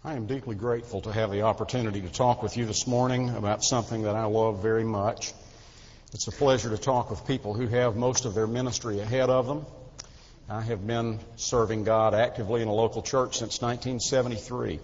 I am deeply grateful to have the opportunity to talk with you this morning about something that I love very much. It's a pleasure to talk with people who have most of their ministry ahead of them. I have been serving God actively in a local church since 1973.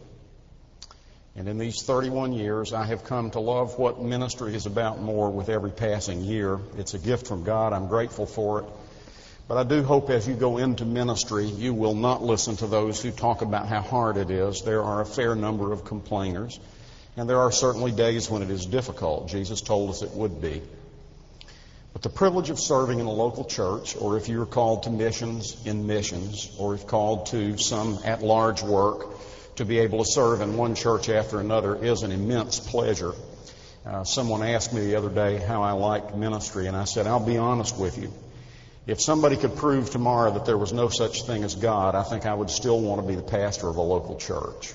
And in these 31 years, I have come to love what ministry is about more with every passing year. It's a gift from God. I'm grateful for it. But I do hope as you go into ministry, you will not listen to those who talk about how hard it is. There are a fair number of complainers, and there are certainly days when it is difficult. Jesus told us it would be. But the privilege of serving in a local church, or if you're called to missions in missions, or if called to some at-large work, to be able to serve in one church after another is an immense pleasure. Someone asked me the other day how I liked ministry, and I said, I'll be honest with you. If somebody could prove tomorrow that there was no such thing as God, I think I would still want to be the pastor of a local church.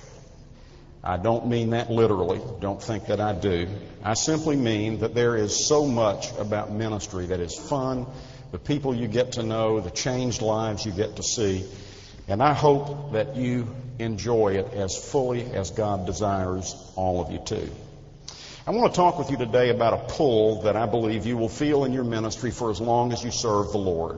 I don't mean that literally. Don't think that I do. I simply mean that there is so much about ministry that is fun, the people you get to know, the changed lives you get to see. And I hope that you enjoy it as fully as God desires all of you to. I want to talk with you today about a pull that I believe you will feel in your ministry for as long as you serve the Lord.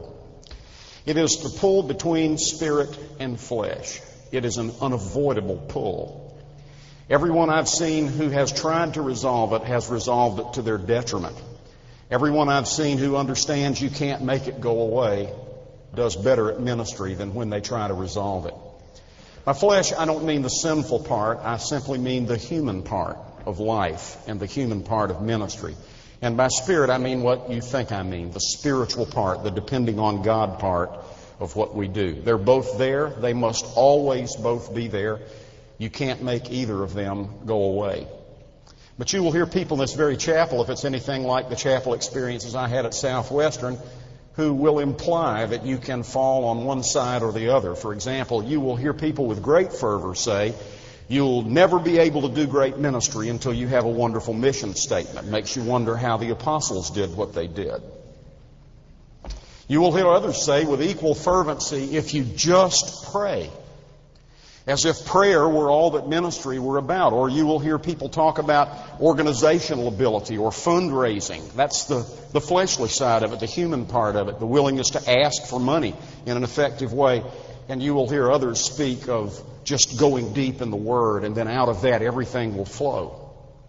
It is the pull between spirit and flesh. It is an unavoidable pull. Everyone I've seen who has tried to resolve it has resolved it to their detriment. Everyone I've seen who understands you can't make it go away does better at ministry than when they try to resolve it. By flesh, I don't mean the sinful part. I simply mean the human part of life and the human part of ministry. And by spirit, I mean what you think I mean, the spiritual part, the depending on God part of what we do. They're both there. They must always both be there. You can't make either of them go away. But you will hear people in this very chapel, if it's anything like the chapel experiences I had at Southwestern, who will imply that you can fall on one side or the other. For example, you will hear people with great fervor say, you'll never be able to do great ministry until you have a wonderful mission statement. It makes you wonder how the apostles did what they did. You will hear others say with equal fervency, if you just pray, as if prayer were all that ministry were about. Or you will hear people talk about organizational ability or fundraising. That's the fleshly side of it, the human part of it, the willingness to ask for money in an effective way. And you will hear others speak of just going deep in the Word, and then out of that everything will flow.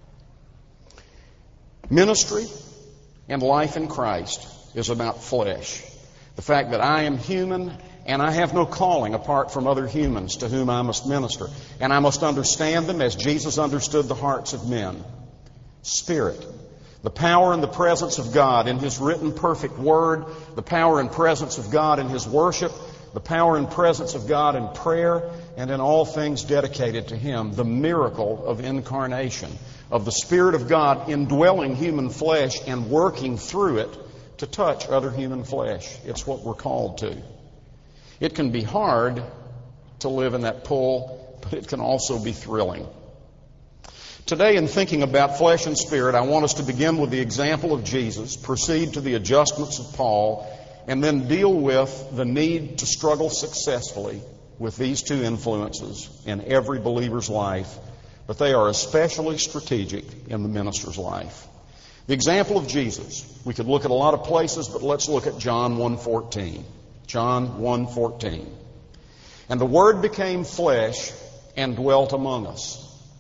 Ministry and life in Christ is about flesh. The fact that I am human and I have no calling apart from other humans to whom I must minister. And I must understand them as Jesus understood the hearts of men. Spirit. The power and the presence of God in His written perfect Word. The power and presence of God in His worship. The power and presence of God in prayer and in all things dedicated to Him. The miracle of incarnation, of the Spirit of God indwelling human flesh and working through it to touch other human flesh. It's what we're called to. It can be hard to live in that pull, but it can also be thrilling. Today, in thinking about flesh and spirit, I want us to begin with the example of Jesus, proceed to the adjustments of Paul, and then deal with the need to struggle successfully with these two influences in every believer's life, but they are especially strategic in the minister's life. The example of Jesus. We could look at a lot of places, but let's look at John 1:14. John 1:14. And the Word became flesh and dwelt among us.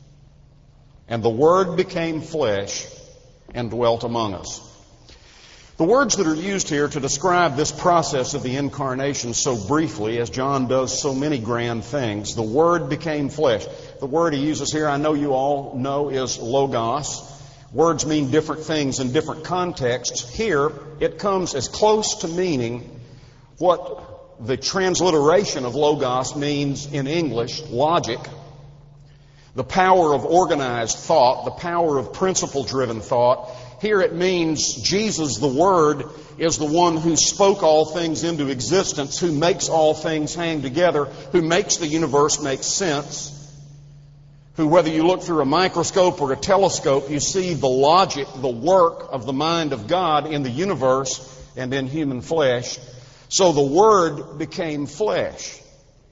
And the Word became flesh and dwelt among us. The words that are used here to describe this process of the incarnation so briefly, as John does so many grand things, the Word became flesh. The word he uses here, I know you all know, is logos. Words mean different things in different contexts. Here, it comes as close to meaning what the transliteration of logos means in English, logic. The power of organized thought, the power of principle-driven thought. Here it means Jesus, the Word, is the one who spoke all things into existence, who makes all things hang together, who makes the universe make sense, who, whether you look through a microscope or a telescope, you see the logic, the work of the mind of God in the universe and in human flesh. So the Word became flesh.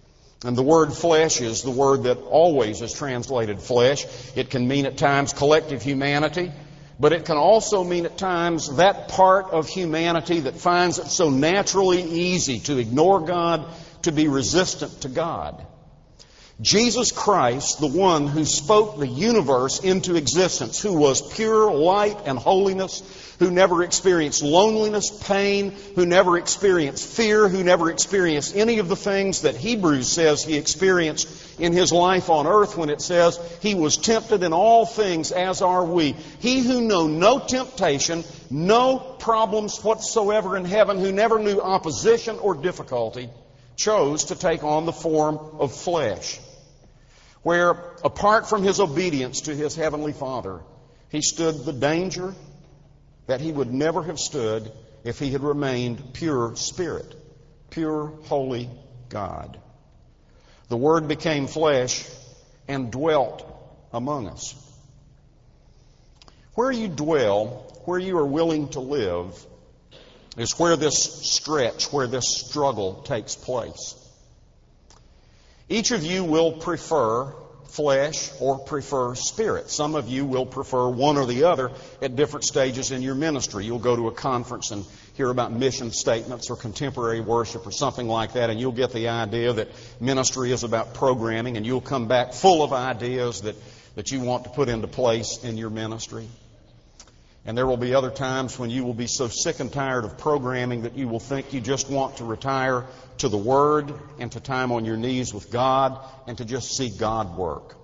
And the word flesh is the word that always is translated flesh. It can mean at times collective humanity, but it can also mean at times that part of humanity that finds it so naturally easy to ignore God, to be resistant to God. Jesus Christ, the one who spoke the universe into existence, who was pure light and holiness, who never experienced loneliness, pain, who never experienced fear, who never experienced any of the things that Hebrews says He experienced in His life on earth when it says He was tempted in all things as are we. He who knew no temptation, no problems whatsoever in heaven, who never knew opposition or difficulty, chose to take on the form of flesh, where, apart from His obedience to His Heavenly Father, He stood the danger that He would never have stood if He had remained pure spirit, pure, holy God. The Word became flesh and dwelt among us. Where you dwell, where you are willing to live, is where this stretch, where this struggle takes place. Each of you will prefer flesh or prefer spirit. Some of you will prefer one or the other at different stages in your ministry. You'll go to a conference and hear about mission statements or contemporary worship or something like that, and you'll get the idea that ministry is about programming, and you'll come back full of ideas that you want to put into place in your ministry. And there will be other times when you will be so sick and tired of programming that you will think you just want to retire to the Word and to time on your knees with God and to just see God work.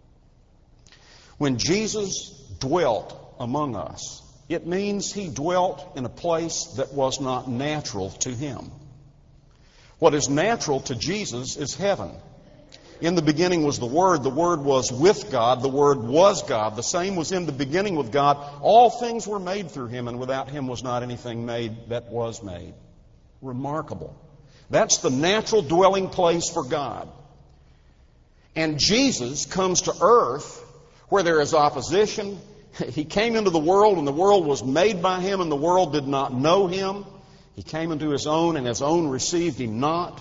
When Jesus dwelt among us, it means He dwelt in a place that was not natural to Him. What is natural to Jesus is heaven. In the beginning was the Word was with God, the Word was God. The same was in the beginning with God. All things were made through Him, and without Him was not anything made that was made. Remarkable. That's the natural dwelling place for God. And Jesus comes to earth where there is opposition. He came into the world, and the world was made by Him, and the world did not know Him. He came into His own, and His own received Him not.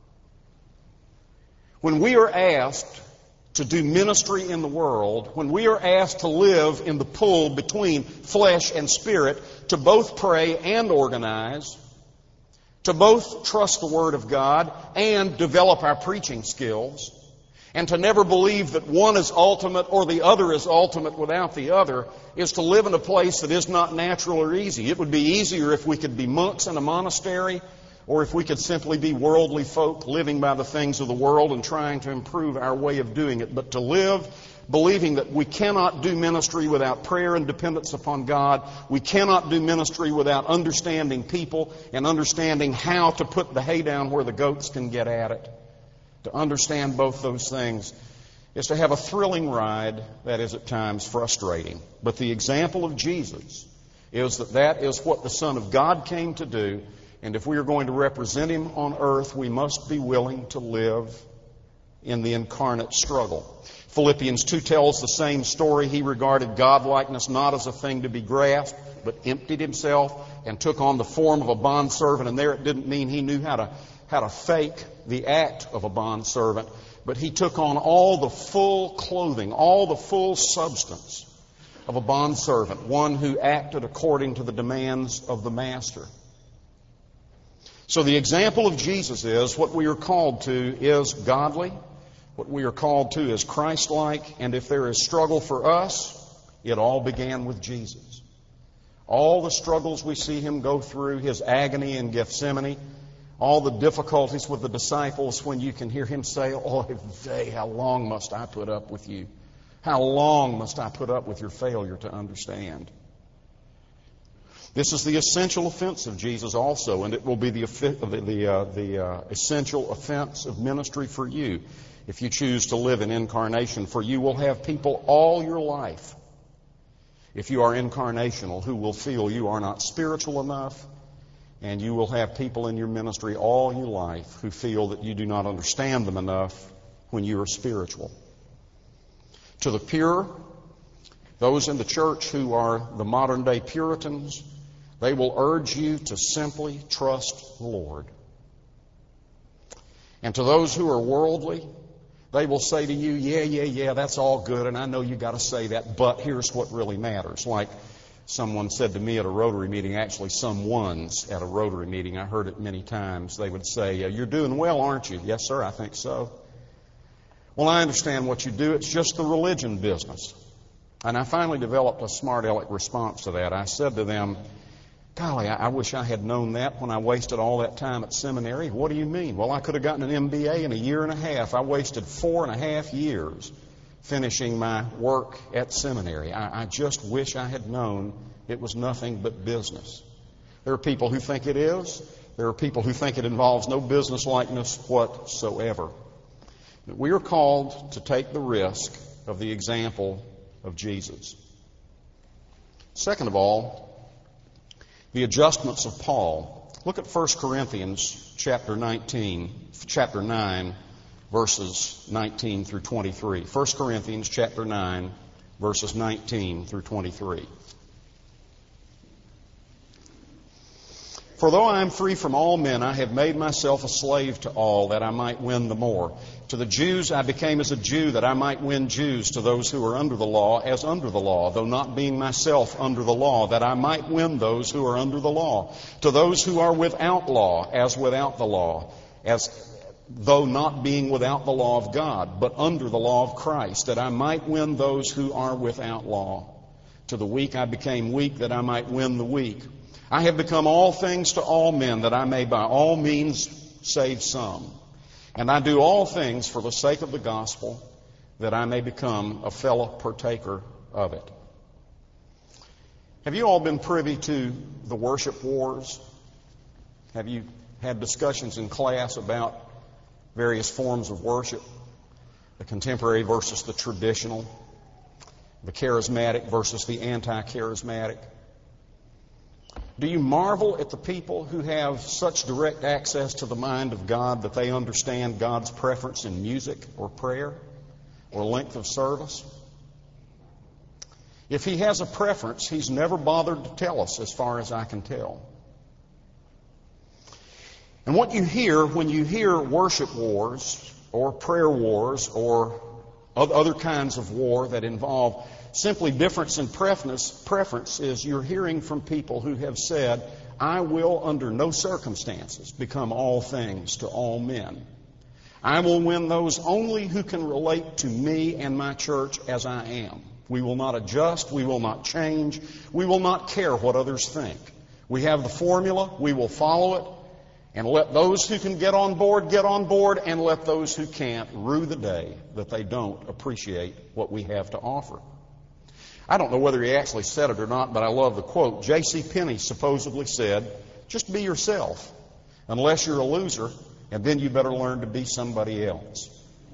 When we are asked to do ministry in the world, when we are asked to live in the pull between flesh and spirit, to both pray and organize, to both trust the Word of God and develop our preaching skills, and to never believe that one is ultimate or the other is ultimate without the other, is to live in a place that is not natural or easy. It would be easier if we could be monks in a monastery, or if we could simply be worldly folk living by the things of the world and trying to improve our way of doing it. But to live believing that we cannot do ministry without prayer and dependence upon God, we cannot do ministry without understanding people and understanding how to put the hay down where the goats can get at it. To understand both those things is to have a thrilling ride that is at times frustrating. But the example of Jesus is that is what the Son of God came to do. And if we are going to represent Him on earth, we must be willing to live in the incarnate struggle. Philippians 2 tells the same story. He regarded godlikeness not as a thing to be grasped, but emptied Himself and took on the form of a bondservant. And there it didn't mean He knew how to fake the act of a bondservant, but He took on all the full clothing, all the full substance of a bondservant, one who acted according to the demands of the master. So the example of Jesus is what we are called to is godly. What we are called to is Christ-like. And if there is struggle for us, it all began with Jesus. All the struggles we see Him go through, His agony in Gethsemane, all the difficulties with the disciples when you can hear Him say, "Oh, how long must I put up with you? How long must I put up with your failure to understand?" This is the essential offense of Jesus also, and it will be the essential offense of ministry for you if you choose to live in incarnation. For you will have people all your life, if you are incarnational, who will feel you are not spiritual enough, and you will have people in your ministry all your life who feel that you do not understand them enough when you are spiritual. To the pure, those in the church who are the modern-day Puritans, they will urge you to simply trust the Lord. And to those who are worldly, they will say to you, yeah, that's all good, and I know you got to say that, but here's what really matters. Like someone said to me at a Rotary meeting, actually someone's at a Rotary meeting, I heard it many times, they would say, you're doing well, aren't you? Yes, sir, I think so. Well, I understand what you do. It's just the religion business. And I finally developed a smart aleck response to that. I said to them, golly, I wish I had known that when I wasted all that time at seminary. What do you mean? Well, I could have gotten an MBA in a year and a half. I wasted 4.5 years finishing my work at seminary. I just wish I had known it was nothing but business. There are people who think it is. There are people who think it involves no business likeness whatsoever. But we are called to take the risk of the example of Jesus. Second of all, the adjustments of Paul. Look at 1 Corinthians chapter 9, verses 19 through 23. 1 Corinthians chapter 9, verses 19 through 23. For though I am free from all men, I have made myself a slave to all, that I might win the more. To the Jews I became as a Jew, that I might win Jews. To those who are under the law, as under the law, though not being myself under the law, that I might win those who are under the law. To those who are without law, as without the law, as though not being without the law of God, but under the law of Christ, that I might win those who are without law. To the weak I became weak, that I might win the weak. I have become all things to all men, that I may by all means save some. And I do all things for the sake of the gospel, that I may become a fellow partaker of it. Have you all been privy to the worship wars? Have you had discussions in class about various forms of worship? The contemporary versus the traditional, the charismatic versus the anti-charismatic. Do you marvel at the people who have such direct access to the mind of God that they understand God's preference in music or prayer or length of service? If He has a preference, He's never bothered to tell us, as far as I can tell. And what you hear when you hear worship wars or prayer wars or other kinds of war that involve simply difference in preference is you're hearing from people who have said, I will under no circumstances become all things to all men. I will win those only who can relate to me and my church as I am. We will not adjust. We will not change. We will not care what others think. We have the formula. We will follow it. And let those who can get on board, and let those who can't rue the day that they don't appreciate what we have to offer. I don't know whether he actually said it or not, but I love the quote. J.C. Penney supposedly said, just be yourself, unless you're a loser, and then you better learn to be somebody else.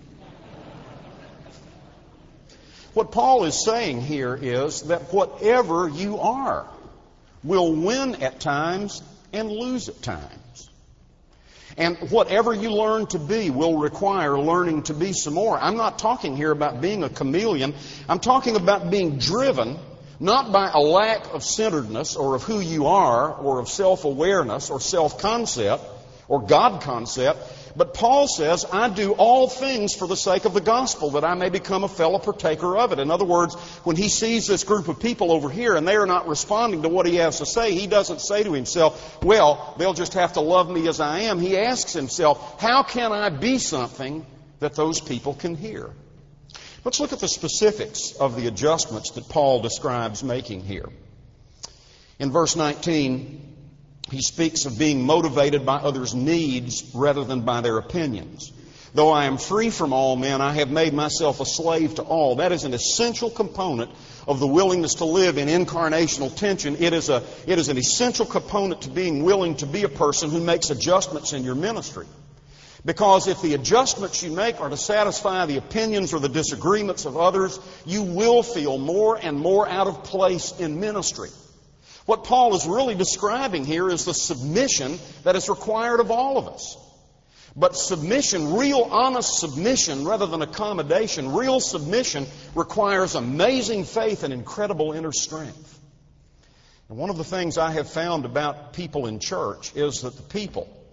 What Paul is saying here is that whatever you are will win at times and lose at times. And whatever you learn to be will require learning to be some more. I'm not talking here about being a chameleon. I'm talking about being driven not by a lack of centeredness or of who you are or of self-awareness or self-concept or God concept. But Paul says, I do all things for the sake of the gospel, that I may become a fellow partaker of it. In other words, when he sees this group of people over here and they are not responding to what he has to say, he doesn't say to himself, well, they'll just have to love me as I am. He asks himself, how can I be something that those people can hear? Let's look at the specifics of the adjustments that Paul describes making here. In verse 19, he speaks of being motivated by others' needs rather than by their opinions. Though I am free from all men, I have made myself a slave to all. That is an essential component of the willingness to live in incarnational tension. It is an essential component to being willing to be a person who makes adjustments in your ministry. Because if the adjustments you make are to satisfy the opinions or the disagreements of others, you will feel more and more out of place in ministry. What Paul is really describing here is the submission that is required of all of us. But submission, real honest submission rather than accommodation, real submission requires amazing faith and incredible inner strength. And one of the things I have found about people in church is that the people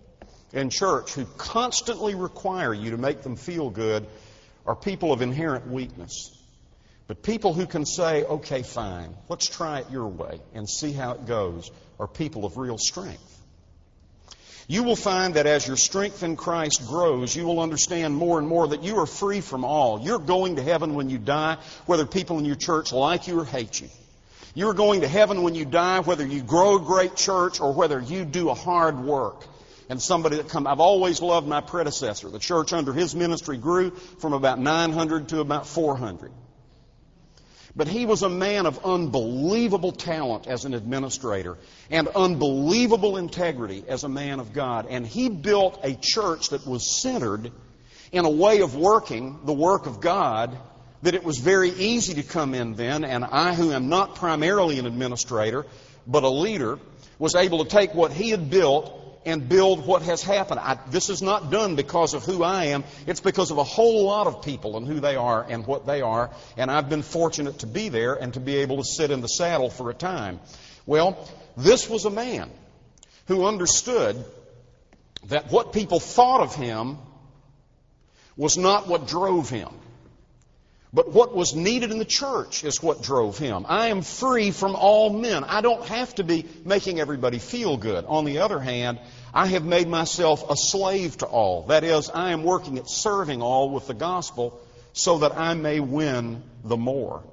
in church who constantly require you to make them feel good are people of inherent weakness. But people who can say, okay, fine, let's try it your way and see how it goes, are people of real strength. You will find that as your strength in Christ grows, you will understand more and more that you are free from all. You're going to heaven when you die, whether people in your church like you or hate you. You're going to heaven when you die, whether you grow a great church or whether you do a hard work. And somebody that I've always loved my predecessor. The church under his ministry grew from about 900 to about 400. But he was a man of unbelievable talent as an administrator and unbelievable integrity as a man of God. And he built a church that was centered in a way of working the work of God that it was very easy to come in then. And I, who am not primarily an administrator, but a leader, was able to take what he had built and build what has happened. This is not done because of who I am. It's because of a whole lot of people and who they are and what they are. And I've been fortunate to be there and to be able to sit in the saddle for a time. Well, this was a man who understood that what people thought of him was not what drove him. But what was needed in the church is what drove him. I am free from all men. I don't have to be making everybody feel good. On the other hand, I have made myself a slave to all. That is, I am working at serving all with the gospel so that I may win the more.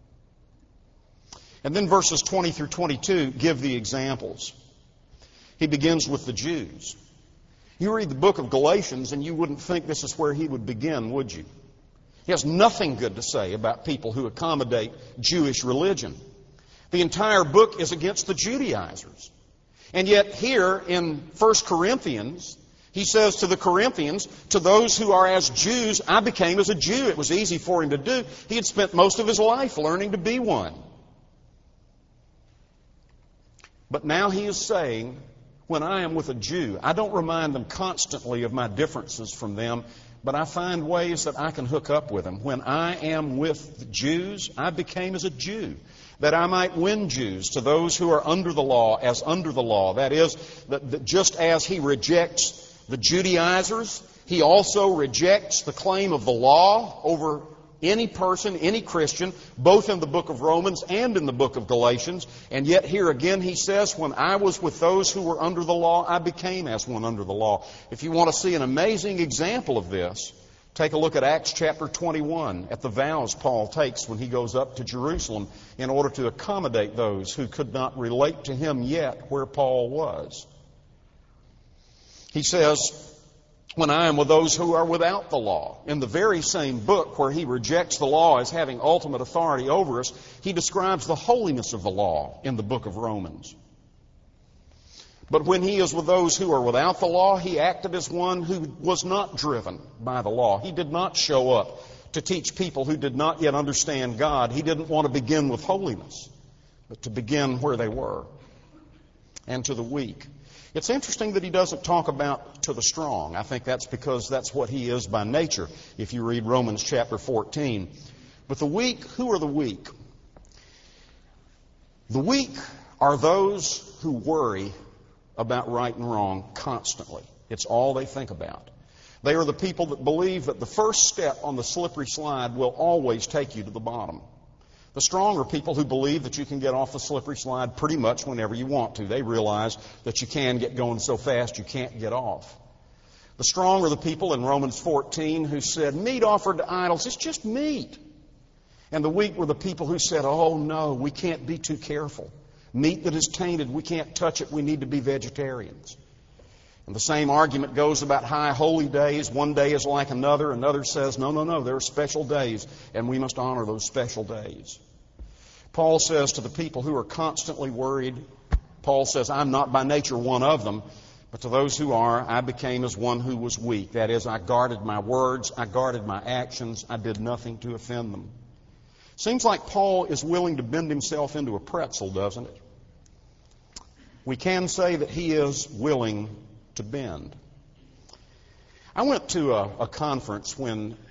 And then verses 20 through 22 give the examples. He begins with the Jews. You read the book of Galatians and you wouldn't think this is where he would begin, would you? He has nothing good to say about people who accommodate Jewish religion. The entire book is against the Judaizers. And yet here in 1 Corinthians, he says to the Corinthians, to those who are as Jews, I became as a Jew. It was easy for him to do. He had spent most of his life learning to be one. But now he is saying, when I am with a Jew, I don't remind them constantly of my differences from them, but I find ways that I can hook up with them. When I am with the Jews, I became as a Jew, that I might win Jews, to those who are under the law as under the law. That is, that just as he rejects the Judaizers, he also rejects the claim of the law over any person, any Christian, both in the book of Romans and in the book of Galatians. And yet here again he says, when I was with those who were under the law, I became as one under the law. If you want to see an amazing example of this, take a look at Acts chapter 21, at the vows Paul takes when he goes up to Jerusalem in order to accommodate those who could not relate to him yet where Paul was. He says, when I am with those who are without the law. In the very same book where he rejects the law as having ultimate authority over us, he describes the holiness of the law in the book of Romans. But when he is with those who are without the law, he acted as one who was not driven by the law. He did not show up to teach people who did not yet understand God. He didn't want to begin with holiness, but to begin where they were, and to the weak. It's interesting that he doesn't talk about to the strong. I think that's because that's what he is by nature, if you read Romans chapter 14. But the weak, who are the weak? The weak are those who worry about right and wrong constantly. It's all they think about. They are the people that believe that the first step on the slippery slide will always take you to the bottom. The strong are people who believe that you can get off the slippery slide pretty much whenever you want to. They realize that you can get going so fast you can't get off. The strong are the people in Romans 14 who said, meat offered to idols, it's just meat. And the weak were the people who said, oh no, we can't be too careful. Meat that is tainted, we can't touch it, we need to be vegetarians. And the same argument goes about high holy days. One day is like another. Another says, no, there are special days, and we must honor those special days. Paul says to the people who are constantly worried, Paul says, I'm not by nature one of them, but to those who are, I became as one who was weak. That is, I guarded my words, I guarded my actions, I did nothing to offend them. Seems like Paul is willing to bend himself into a pretzel, doesn't it? We can say that he is willing to bend. I went to a conference when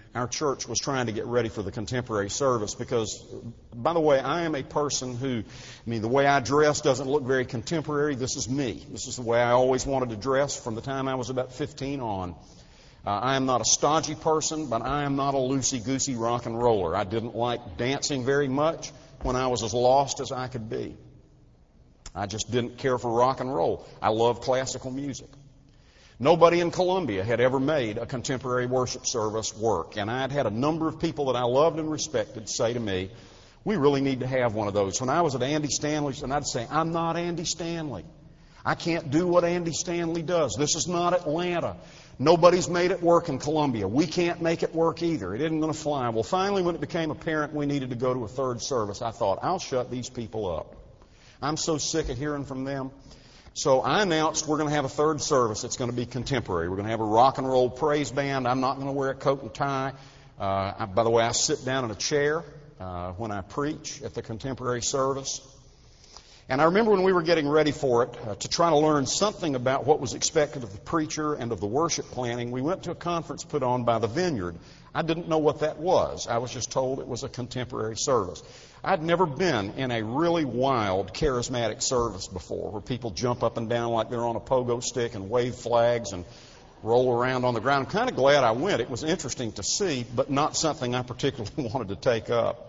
our church was trying to get ready for the contemporary service because, by the way, I am a person who, the way I dress doesn't look very contemporary. This is me. This is the way I always wanted to dress from the time I was about 15 on. I am not a stodgy person, but I am not a loosey-goosey rock and roller. I didn't like dancing very much when I was as lost as I could be. I just didn't care for rock and roll. I love classical music. Nobody in Columbia had ever made a contemporary worship service work. And I had had a number of people that I loved and respected say to me, we really need to have one of those. When I was at Andy Stanley's, and I'd say, I'm not Andy Stanley. I can't do what Andy Stanley does. This is not Atlanta. Nobody's made it work in Columbia. We can't make it work either. It isn't going to fly. Well, finally, when it became apparent we needed to go to a third service, I thought, I'll shut these people up. I'm so sick of hearing from them. So I announced we're going to have a third service. It's going to be contemporary. We're going to have a rock and roll praise band. I'm not going to wear a coat and tie. By the way, I sit down in a chair when I preach at the contemporary service. And I remember when we were getting ready for it, to try to learn something about what was expected of the preacher and of the worship planning, we went to a conference put on by the Vineyard. I didn't know what that was. I was just told it was a contemporary service. I'd never been in a really wild, charismatic service before where people jump up and down like they're on a pogo stick and wave flags and roll around on the ground. I'm kind of glad I went. It was interesting to see, but not something I particularly wanted to take up.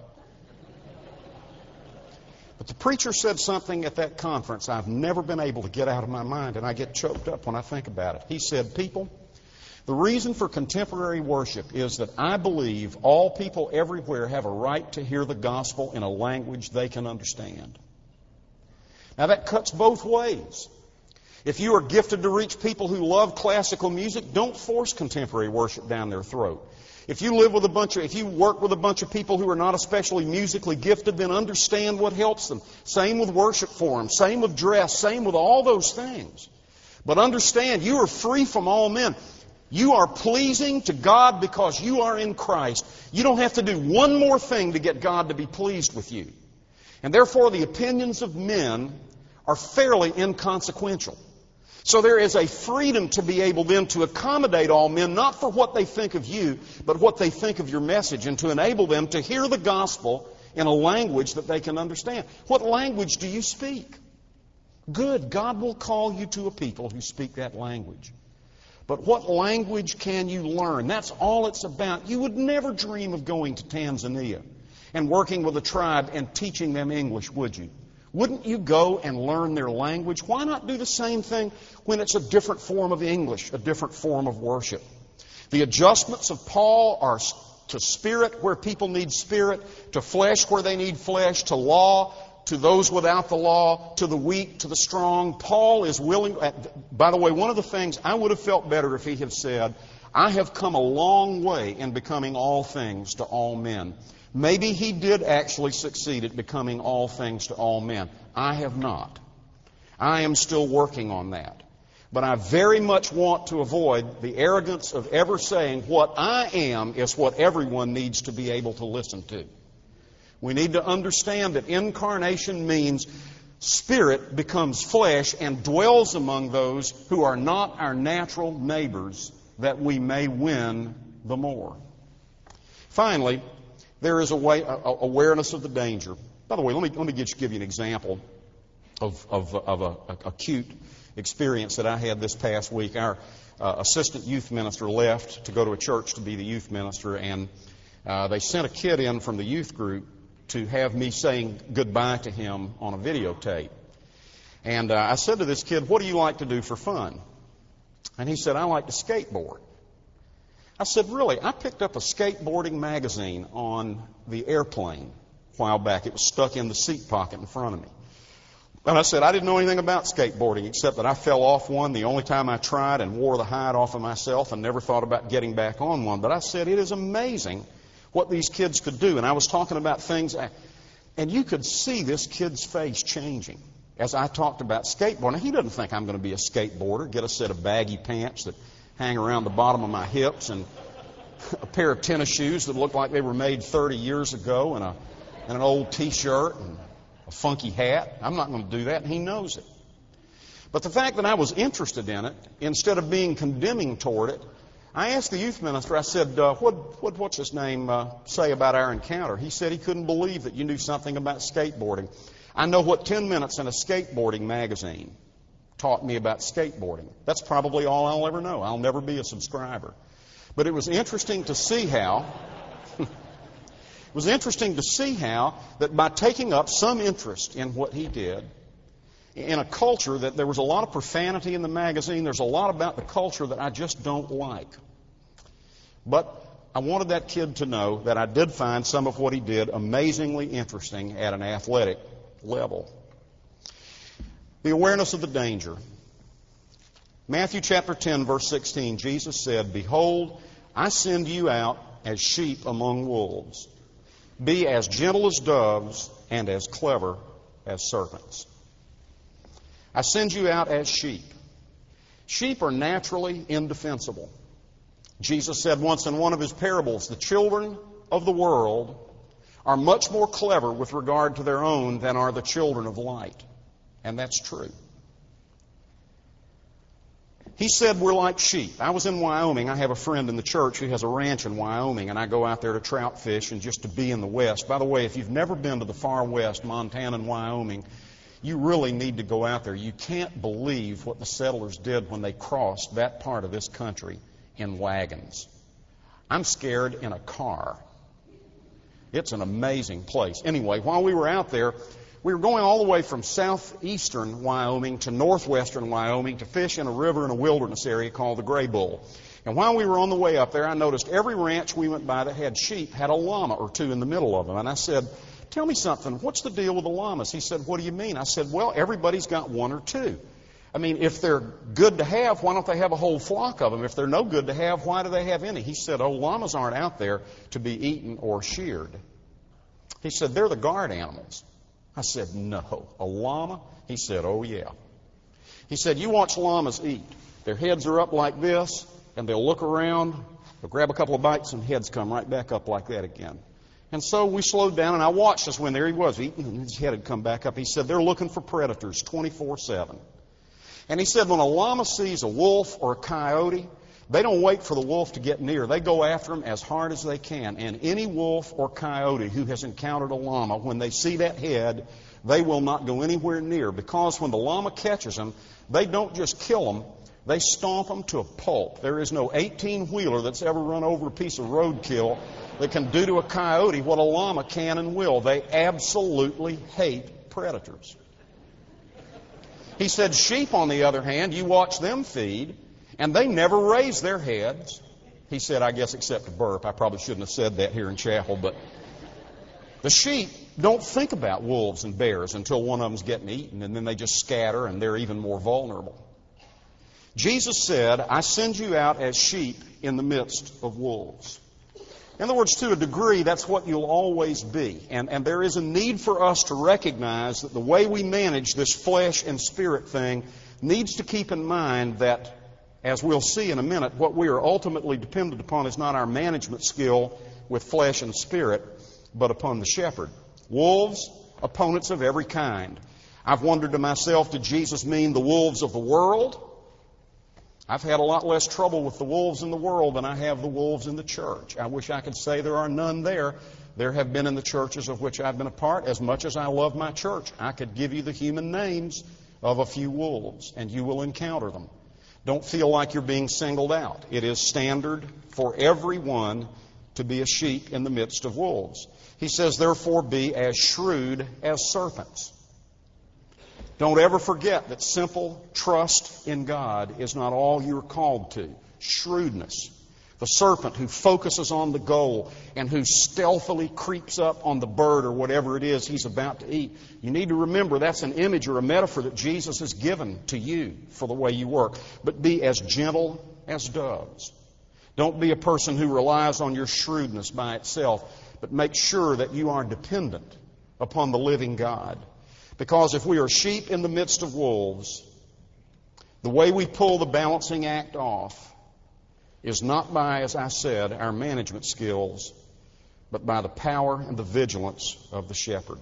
But the preacher said something at that conference I've never been able to get out of my mind, and I get choked up when I think about it. He said, people, the reason for contemporary worship is that I believe all people everywhere have a right to hear the gospel in a language they can understand. Now that cuts both ways. If you are gifted to reach people who love classical music, don't force contemporary worship down their throat. If you work with a bunch of people who are not especially musically gifted, then understand what helps them. Same with worship forms, same with dress, same with all those things. But understand, you are free from all men. You are pleasing to God because you are in Christ. You don't have to do one more thing to get God to be pleased with you. And therefore, the opinions of men are fairly inconsequential. So there is a freedom to be able then to accommodate all men, not for what they think of you, but what they think of your message, and to enable them to hear the gospel in a language that they can understand. What language do you speak? Good. God will call you to a people who speak that language. But what language can you learn? That's all it's about. You would never dream of going to Tanzania and working with a tribe and teaching them English, would you? Wouldn't you go and learn their language? Why not do the same thing when it's a different form of English, a different form of worship? The adjustments of Paul are to spirit where people need spirit, to flesh where they need flesh, to law, to those without the law, to the weak, to the strong. Paul is willing. By the way, one of the things I would have felt better if he had said, I have come a long way in becoming all things to all men. Maybe he did actually succeed at becoming all things to all men. I have not. I am still working on that. But I very much want to avoid the arrogance of ever saying what I am is what everyone needs to be able to listen to. We need to understand that incarnation means spirit becomes flesh and dwells among those who are not our natural neighbors, that we may win the more. Finally, there is awareness of the danger. By the way, let me give you an example of an acute experience that I had this past week. Our assistant youth minister left to go to a church to be the youth minister, and they sent a kid in from the youth group to have me saying goodbye to him on a videotape. And I said to this kid, what do you like to do for fun? And he said, I like to skateboard. I said, really? I picked up a skateboarding magazine on the airplane a while back. It was stuck in the seat pocket in front of me. And I said, I didn't know anything about skateboarding except that I fell off one the only time I tried and wore the hide off of myself and never thought about getting back on one. But I said, it is amazing what these kids could do. And I was talking about things, and you could see this kid's face changing as I talked about skateboarding. He doesn't think I'm going to be a skateboarder, get a set of baggy pants that hang around the bottom of my hips and a pair of tennis shoes that look like they were made 30 years ago and an old T-shirt and a funky hat. I'm not going to do that, and he knows it. But the fact that I was interested in it, instead of being condemning toward it, I asked the youth minister, I said, what's his name say about our encounter? He said he couldn't believe that you knew something about skateboarding. I know what 10 minutes in a skateboarding magazine taught me about skateboarding. That's probably all I'll ever know. I'll never be a subscriber. But it was interesting to see how that by taking up some interest in what he did, in a culture that there was a lot of profanity in the magazine, there's a lot about the culture that I just don't like. But I wanted that kid to know that I did find some of what he did amazingly interesting at an athletic level. The awareness of the danger. Matthew chapter 10, verse 16, Jesus said, "Behold, I send you out as sheep among wolves. Be as gentle as doves and as clever as serpents." I send you out as sheep. Sheep are naturally indefensible. Jesus said once in one of his parables, the children of the world are much more clever with regard to their own than are the children of light. And that's true. He said we're like sheep. I was in Wyoming. I have a friend in the church who has a ranch in Wyoming, and I go out there to trout fish and just to be in the West. By the way, if you've never been to the far West, Montana and Wyoming, you really need to go out there. You can't believe what the settlers did when they crossed that part of this country in wagons. I'm scared in a car. It's an amazing place. Anyway, while we were out there, we were going all the way from southeastern Wyoming to northwestern Wyoming to fish in a river in a wilderness area called the Gray Bull. And while we were on the way up there, I noticed every ranch we went by that had sheep had a llama or two in the middle of them. And I said, "Tell me something, what's the deal with the llamas?" He said, "What do you mean?" I said, "Well, everybody's got one or two. I mean, if they're good to have, why don't they have a whole flock of them? If they're no good to have, why do they have any?" He said, "Oh, llamas aren't out there to be eaten or sheared." He said, "They're the guard animals." I said, "No, a llama?" He said, "Oh, yeah." He said, "You watch llamas eat. Their heads are up like this, and they'll look around, they'll grab a couple of bites, and heads come right back up like that again." And so we slowed down, and I watched us when there he was eating, and his head had come back up. He said, "They're looking for predators 24/7. And he said, when a llama sees a wolf or a coyote, they don't wait for the wolf to get near. They go after him as hard as they can. And any wolf or coyote who has encountered a llama, when they see that head, they will not go anywhere near. Because when the llama catches them, they don't just kill them, they stomp them to a pulp. There is no 18-wheeler that's ever run over a piece of roadkill that can do to a coyote what a llama can and will. They absolutely hate predators. He said, sheep, on the other hand, you watch them feed, and they never raise their heads. He said, I guess except to burp. I probably shouldn't have said that here in chapel, but the sheep don't think about wolves and bears until one of them's getting eaten, and then they just scatter, and they're even more vulnerable. Jesus said, I send you out as sheep in the midst of wolves. In other words, to a degree, that's what you'll always be. And there is a need for us to recognize that the way we manage this flesh and spirit thing needs to keep in mind that, as we'll see in a minute, what we are ultimately dependent upon is not our management skill with flesh and spirit, but upon the shepherd. Wolves, opponents of every kind. I've wondered to myself, did Jesus mean the wolves of the world? I've had a lot less trouble with the wolves in the world than I have the wolves in the church. I wish I could say there are none there. There have been in the churches of which I've been a part. As much as I love my church, I could give you the human names of a few wolves, and you will encounter them. Don't feel like you're being singled out. It is standard for everyone to be a sheep in the midst of wolves. He says, therefore, be as shrewd as serpents. Don't ever forget that simple trust in God is not all you're called to. Shrewdness. The serpent who focuses on the goal and who stealthily creeps up on the bird or whatever it is he's about to eat. You need to remember that's an image or a metaphor that Jesus has given to you for the way you work. But be as gentle as doves. Don't be a person who relies on your shrewdness by itself, but make sure that you are dependent upon the living God. Because if we are sheep in the midst of wolves, the way we pull the balancing act off is not by, as I said, our management skills, but by the power and the vigilance of the shepherd.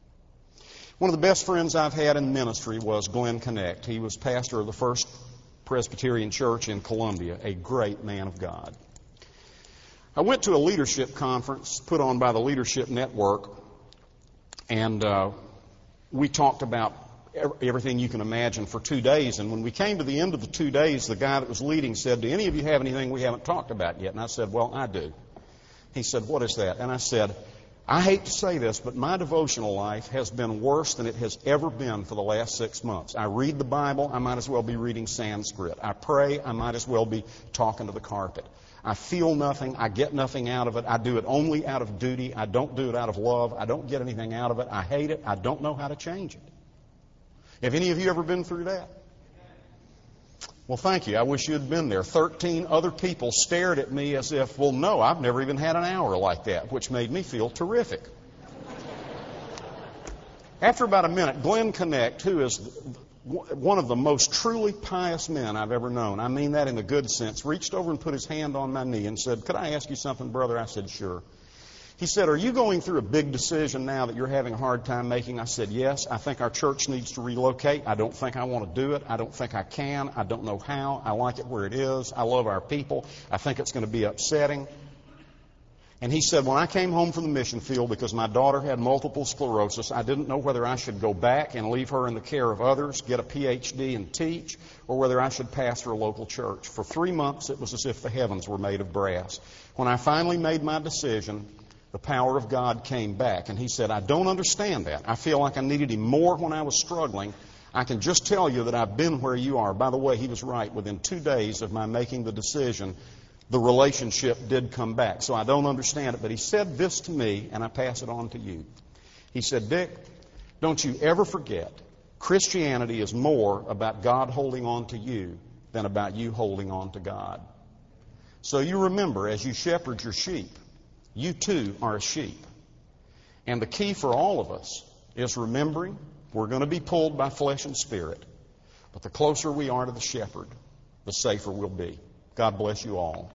One of the best friends I've had in ministry was Glenn Connect. He was pastor of the First Presbyterian Church in Columbia, a great man of God. I went to a leadership conference put on by the Leadership Network, and we talked about everything you can imagine for 2 days. And when we came to the end of the 2 days, the guy that was leading said, "Do any of you have anything we haven't talked about yet?" And I said, "Well, I do." He said, "What is that?" And I said, "I hate to say this, but my devotional life has been worse than it has ever been for the last 6 months. I read the Bible, I might as well be reading Sanskrit. I pray, I might as well be talking to the carpet. I feel nothing, I get nothing out of it. I do it only out of duty. I don't do it out of love. I don't get anything out of it. I hate it. I don't know how to change it." Have any of you ever been through that? Well, thank you. I wish you had been there. 13 other people stared at me as if, well, no, I've never even had an hour like that, which made me feel terrific. After about a minute, Glenn Connect, who is one of the most truly pious men I've ever known, I mean that in the good sense, reached over and put his hand on my knee and said, "Could I ask you something, brother?" I said, "Sure." He said, "Are you going through a big decision now that you're having a hard time making?" I said, "Yes, I think our church needs to relocate. I don't think I want to do it. I don't think I can. I don't know how. I like it where it is. I love our people. I think it's going to be upsetting." And he said, "When I came home from the mission field because my daughter had multiple sclerosis, I didn't know whether I should go back and leave her in the care of others, get a PhD and teach, or whether I should pastor a local church. For 3 months, it was as if the heavens were made of brass. When I finally made my decision, the power of God came back." And he said, "I don't understand that. I feel like I needed Him more when I was struggling. I can just tell you that I've been where you are." By the way, he was right. Within 2 days of my making the decision, the relationship did come back. So I don't understand it. But he said this to me, and I pass it on to you. He said, "Dick, don't you ever forget, Christianity is more about God holding on to you than about you holding on to God. So you remember, as you shepherd your sheep, you too are a sheep. And the key for all of us is remembering we're going to be pulled by flesh and spirit. But the closer we are to the shepherd, the safer we'll be." God bless you all.